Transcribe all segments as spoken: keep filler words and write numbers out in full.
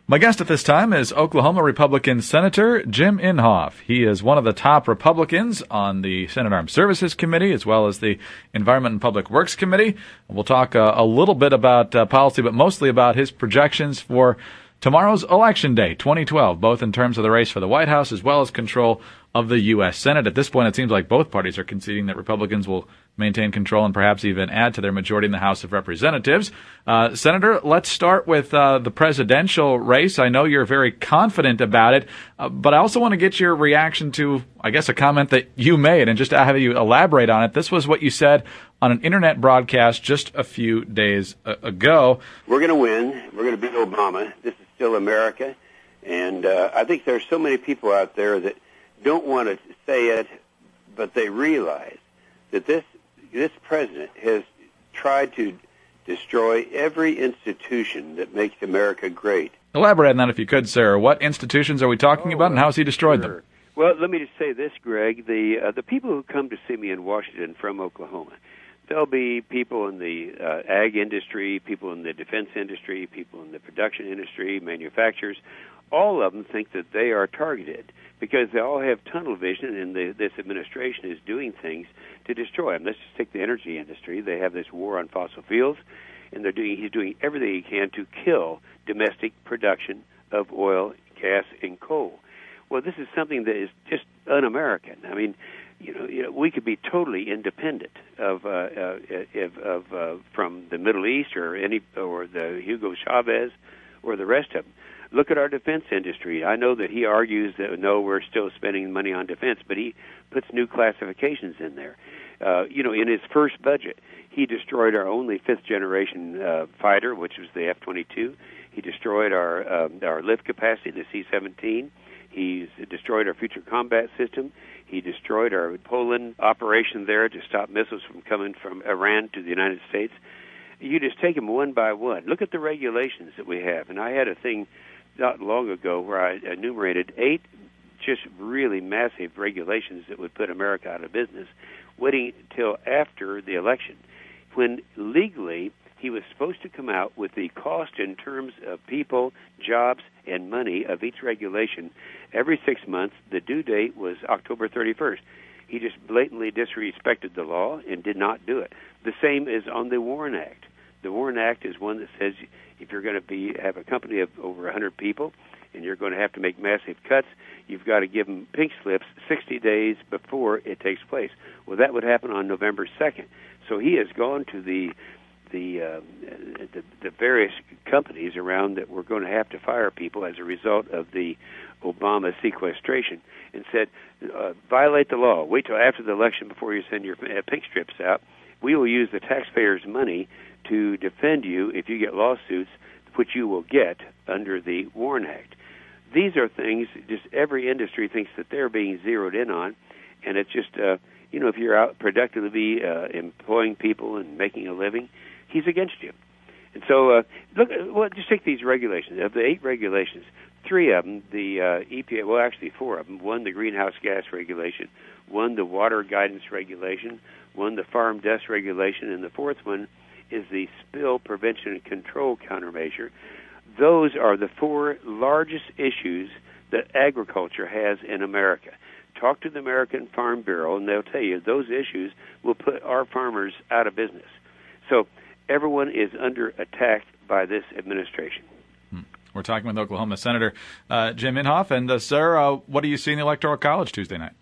My guest at this time is Oklahoma Republican Senator Jim Inhofe. He is one of the top Republicans on the Senate Armed Services Committee as well as the Environment and Public Works Committee. We'll talk uh, a little bit about uh, policy, but mostly about his projections for tomorrow's Election Day, twenty twelve, both in terms of the race for the White House as well as control of the U S. Senate. At this point, it seems like both parties are conceding that Republicans will maintain control and perhaps even add to their majority in the House of Representatives. Uh, Senator, let's start with uh, the presidential race. I know you're very confident about it, uh, but I also want to get your reaction to, I guess, a comment that you made and just to have you elaborate on it. This was what you said on an internet broadcast just a few days uh, ago. We're going to win. We're going to beat Obama. This is still America. And uh, I think there's so many people out there that don't want to say it, but they realize that this this president has tried to destroy every institution that makes America great. Elaborate on that if you could, sir. What institutions are we talking oh, about, and how has he destroyed sure. them? Well, let me just say this, Greg. The uh, the people who come to see me in Washington from Oklahoma, there'll be people in the uh, ag industry, people in the defense industry, people in the production industry, manufacturers. All of them think that they are targeted because they all have tunnel vision, and the, this administration is doing things to destroy them. Let's just take the energy industry. They have this war on fossil fuels, and they're doing. He's doing everything he can to kill domestic production of oil, gas, and coal. Well, this is something that is just un-American. I mean, you know, you know we could be totally independent of, uh, uh, of, of uh, from the Middle East or any or the Hugo Chavez or the rest of them. Look at our defense industry. I know that he argues that, no, we're still spending money on defense, but he puts new classifications in there. Uh, you know, in his first budget, he destroyed our only fifth-generation uh, fighter, which was the F twenty-two. He destroyed our um, our lift capacity, the C seventeen. He's destroyed our future combat system. He destroyed our Poland operation there to stop missiles from coming from Iran to the United States. You just take them one by one. Look at the regulations that we have. And I had a thing not long ago where I enumerated eight just really massive regulations that would put America out of business, waiting until after the election, when legally he was supposed to come out with the cost in terms of people, jobs, and money of each regulation every six months. The due date was October thirty-first. He just blatantly disrespected the law and did not do it. The same is on the Warren Act. The Warren Act is one that says if you're going to be have a company of over one hundred people and you're going to have to make massive cuts, you've got to give them pink slips sixty days before it takes place. Well, that would happen on November second. So he has gone to the the, uh, the the various companies around that were going to have to fire people as a result of the Obama sequestration and said, uh, violate the law. Wait till after the election before you send your uh, pink strips out. We will use the taxpayers' money to defend you if you get lawsuits, which you will get under the Warren Act. These are things just every industry thinks that they're being zeroed in on, and it's just, uh, you know, if you're out productively uh, employing people and making a living, he's against you. And so, uh, look, well, just take these regulations. Of the eight regulations, three of them, the uh, E P A, well, actually four of them, one, the greenhouse gas regulation, one, the water guidance regulation, one, the farm dust regulation, and the fourth one is the spill prevention and control countermeasure. Those are the four largest issues that agriculture has in America. Talk to the American Farm Bureau, and they'll tell you those issues will put our farmers out of business. So everyone is under attack by this administration. We're talking with Oklahoma Senator uh, Jim Inhofe. And, uh, sir, uh, what do you see in the Electoral College Tuesday night?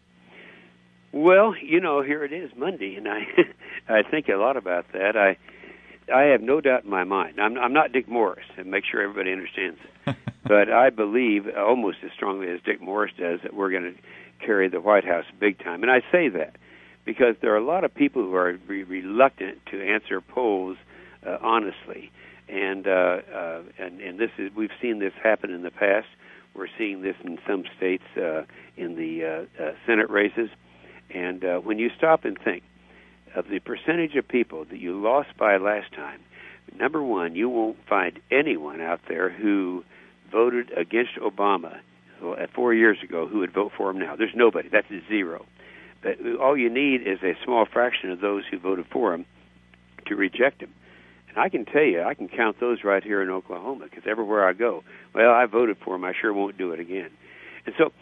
Well, you know, here it is, Monday, and I I think a lot about that. I I have no doubt in my mind. I'm, I'm not Dick Morris, and make sure everybody understands it. But I believe almost as strongly as Dick Morris does that we're going to carry the White House big time. And I say that because there are a lot of people who are re- reluctant to answer polls uh, honestly. And, uh, uh, and and this is we've seen this happen in the past. We're seeing this in some states uh, in the uh, uh, Senate races. And uh, when you stop and think of the percentage of people that you lost by last time, number one, you won't find anyone out there who voted against Obama four years ago who would vote for him now. There's nobody. That's a zero. But all you need is a small fraction of those who voted for him to reject him. And I can tell you, I can count those right here in Oklahoma, because everywhere I go, well, I voted for him. I sure won't do it again. And so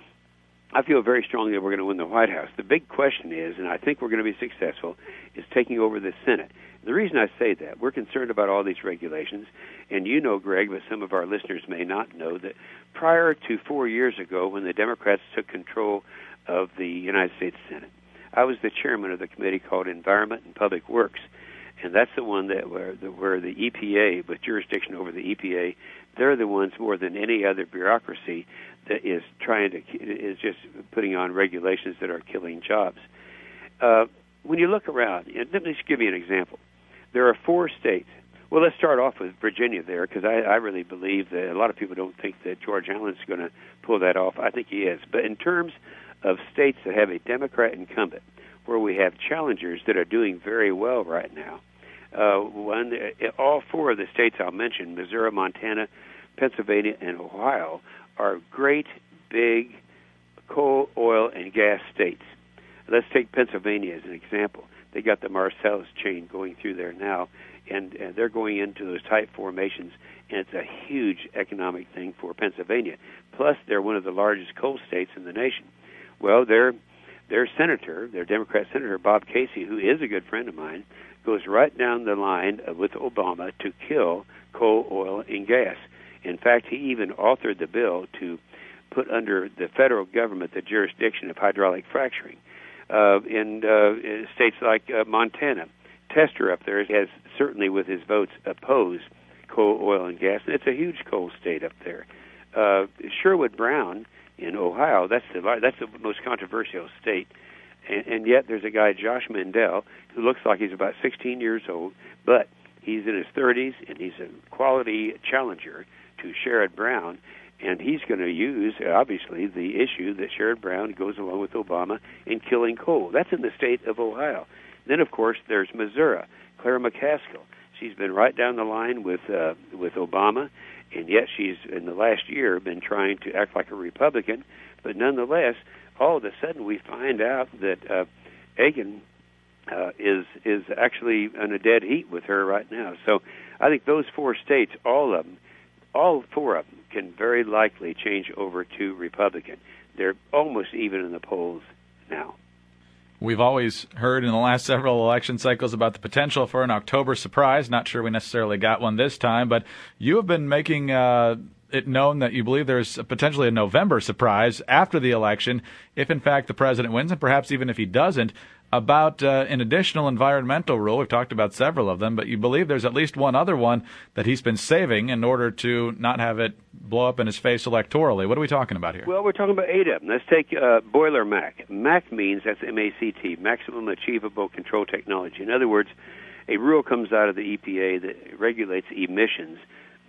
I feel very strongly that we're going to win the White House. The big question is, and I think we're going to be successful, is taking over the Senate. The reason I say that, we're concerned about all these regulations, and you know, Greg, but some of our listeners may not know, that prior to four years ago, when the Democrats took control of the United States Senate, I was the chairman of the committee called Environment and Public Works, and that's the one that where the, where the E P A, with jurisdiction over the E P A, they're the ones more than any other bureaucracy that is trying to is just putting on regulations that are killing jobs. Uh, when you look around, and let me just give you an example. There are four states. Well, let's start off with Virginia there, because I, I really believe that a lot of people don't think that George Allen's going to pull that off. I think he is. But in terms of states that have a Democrat incumbent, where we have challengers that are doing very well right now, uh, one, all four of the states I'll mention, Missouri, Montana, Pennsylvania, and Ohio, are great, big coal, oil, and gas states. Let's take Pennsylvania as an example. They got the Marcellus chain going through there now, and, and they're going into those tight formations, and it's a huge economic thing for Pennsylvania. Plus, they're one of the largest coal states in the nation. Well, their their senator, their Democrat senator, Bob Casey, who is a good friend of mine, goes right down the line with Obama to kill coal, oil, and gas. In fact, he even authored the bill to put under the federal government the jurisdiction of hydraulic fracturing. Uh, in, uh, in states like uh, Montana, Tester up there has certainly, with his votes, opposed coal, oil, and gas, and it's a huge coal state up there. Uh, Sherwood Brown in Ohio, that's the that's the most controversial state, and, and yet there's a guy, Josh Mandel, who looks like he's about sixteen years old, but he's in his thirties, and he's a quality challenger to Sherrod Brown, and he's going to use, obviously, the issue that Sherrod Brown goes along with Obama in killing coal. That's in the state of Ohio. Then, of course, there's Missouri, Claire McCaskill. She's been right down the line with uh, with Obama, and yet she's, in the last year, been trying to act like a Republican. But nonetheless, all of a sudden we find out that uh, Egan uh, is is actually in a dead heat with her right now. So I think those four states, all of them, all four of them, can very likely change over to Republican. They're almost even in the polls now. We've always heard in the last several election cycles about the potential for an October surprise. Not sure we necessarily got one this time, but you have been making uh, it known that you believe there's potentially a November surprise after the election, if in fact the president wins, and perhaps even if he doesn't, about uh, an additional environmental rule. We've talked about several of them, but you believe there's at least one other one that he's been saving in order to not have it blow up in his face electorally. What are we talking about here? Well, we're talking about eight of them. Let's take uh, Boiler M A C. M A C means, that's M A C T, Maximum Achievable Control Technology. In other words, a rule comes out of the E P A that regulates emissions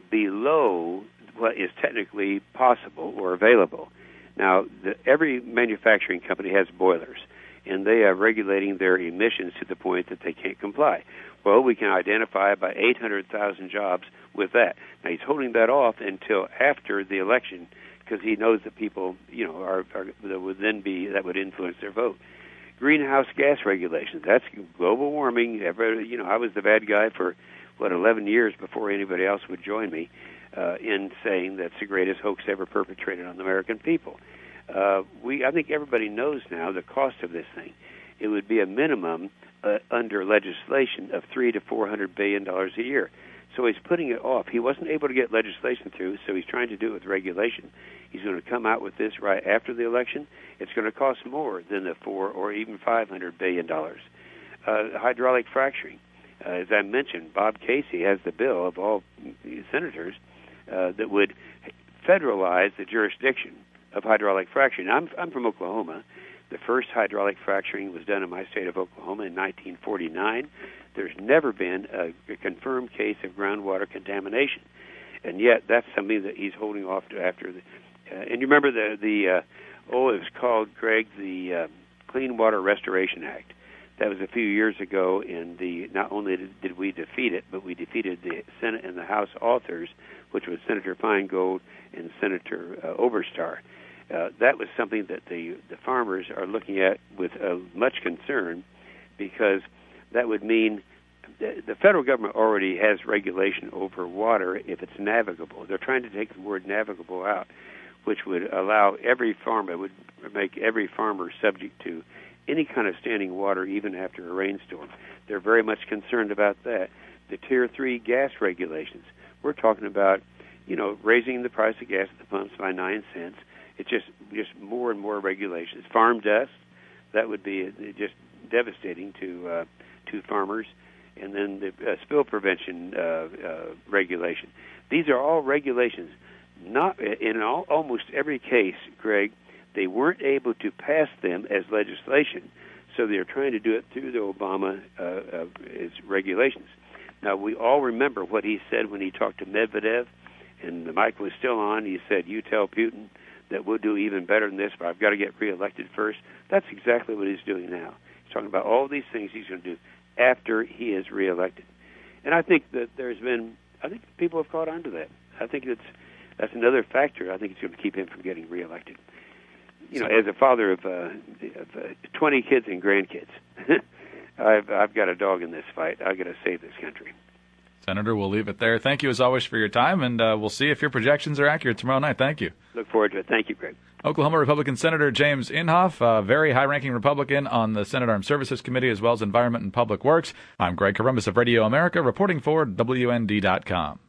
below what is technically possible or available. Now, the, every manufacturing company has boilers, and they are regulating their emissions to the point that they can't comply. Well, we can identify about eight hundred thousand jobs with that. Now, he's holding that off until after the election because he knows that people, you know, are, are that would then be that would influence their vote. Greenhouse gas regulations, that's global warming. Every, you know, I was the bad guy for, what, eleven years before anybody else would join me uh, in saying that's the greatest hoax ever perpetrated on the American people. Uh, we, I think everybody knows now the cost of this thing. It would be a minimum uh, under legislation of three to four hundred billion dollars a year. So he's putting it off. He wasn't able to get legislation through, so he's trying to do it with regulation. He's going to come out with this right after the election. It's going to cost more than the four or even five hundred billion dollars. Uh, hydraulic fracturing, uh, as I mentioned, Bob Casey has the bill of all senators uh, that would federalize the jurisdiction of hydraulic fracturing. I'm, I'm from Oklahoma. The first hydraulic fracturing was done in my state of Oklahoma in nineteen forty-nine. There's never been a, a confirmed case of groundwater contamination, and yet that's something that he's holding off to after. The, uh, and you remember the the uh, oh, it was called, Greg, the uh, Clean Water Restoration Act. That was a few years ago, and the not only did, did we defeat it, but we defeated the Senate and the House authors, which was Senator Feingold and Senator uh, Oberstar. Uh, that was something that the, the farmers are looking at with uh, much concern, because that would mean the, the federal government already has regulation over water if it's navigable. They're trying to take the word navigable out, which would allow every farmer, would make every farmer subject to any kind of standing water even after a rainstorm. They're very much concerned about that. The Tier three gas regulations, we're talking about, you know, raising the price of gas at the pumps by nine cents. It's just just more and more regulations. Farm dust, that would be just devastating to uh, to farmers. And then the uh, spill prevention uh, uh, regulation. These are all regulations. Not in all, almost every case, Greg, they weren't able to pass them as legislation, so they're trying to do it through the Obama uh, uh, as regulations. Now, we all remember what he said when he talked to Medvedev, and the mic was still on. He said, "You tell Putin that we'll do even better than this, but I've got to get reelected first." That's exactly what he's doing now. He's talking about all these things he's going to do after he is reelected. And I think that there's been, I think people have caught on to that. I think it's that's another factor. I think it's going to keep him from getting reelected. You know, as a father of, uh, of uh, twenty kids and grandkids, I've I've got a dog in this fight. I've got to save this country. Senator, we'll leave it there. Thank you as always for your time, and uh, we'll see if your projections are accurate tomorrow night. Thank you. Look forward to it. Thank you, Greg. Oklahoma Republican Senator James Inhofe, a very high-ranking Republican on the Senate Armed Services Committee as well as Environment and Public Works. I'm Greg Corombos of Radio America, reporting for W N D dot com.